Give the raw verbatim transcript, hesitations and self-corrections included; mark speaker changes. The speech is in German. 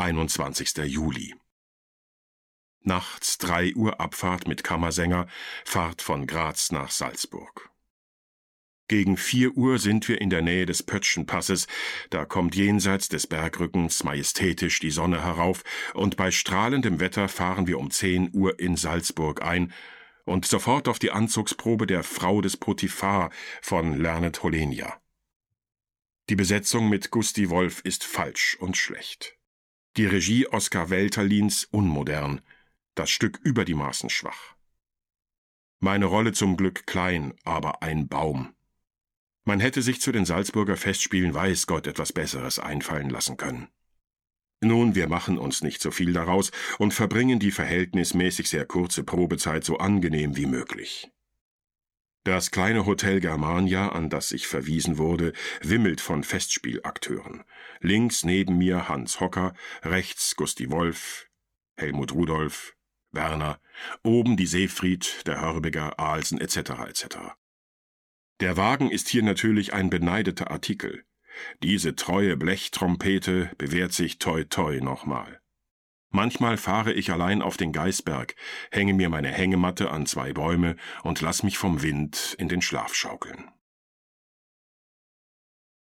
Speaker 1: einundzwanzigster Juli. Nachts drei Uhr Abfahrt mit Kammersänger, Fahrt von Graz nach Salzburg. Gegen vier Uhr sind wir in der Nähe des Pötschenpasses, da kommt jenseits des Bergrückens majestätisch die Sonne herauf, und bei strahlendem Wetter fahren wir um zehn Uhr in Salzburg ein und sofort auf die Anzugsprobe der Frau des Potiphar von Lernet Holenia. Die Besetzung mit Gusti Wolf ist falsch und schlecht. Die Regie Oskar Welterlins unmodern, das Stück über die Maßen schwach. Meine Rolle zum Glück klein, aber ein Baum. Man hätte sich zu den Salzburger Festspielen weiß Gott etwas Besseres einfallen lassen können. Nun, wir machen uns nicht so viel daraus und verbringen die verhältnismäßig sehr kurze Probezeit so angenehm wie möglich. Das kleine Hotel Germania, an das ich verwiesen wurde, wimmelt von Festspielakteuren. Links neben mir Hans Hocker, rechts Gusti Wolf, Helmut Rudolph, Werner, oben die Seefried, der Hörbiger, Ahlsen et cetera et cetera. Der Wagen ist hier natürlich ein beneideter Artikel. Diese treue Blechtrompete bewährt sich toi toi nochmal. Manchmal fahre ich allein auf den Geißberg, hänge mir meine Hängematte an zwei Bäume und lass mich vom Wind in den Schlaf schaukeln.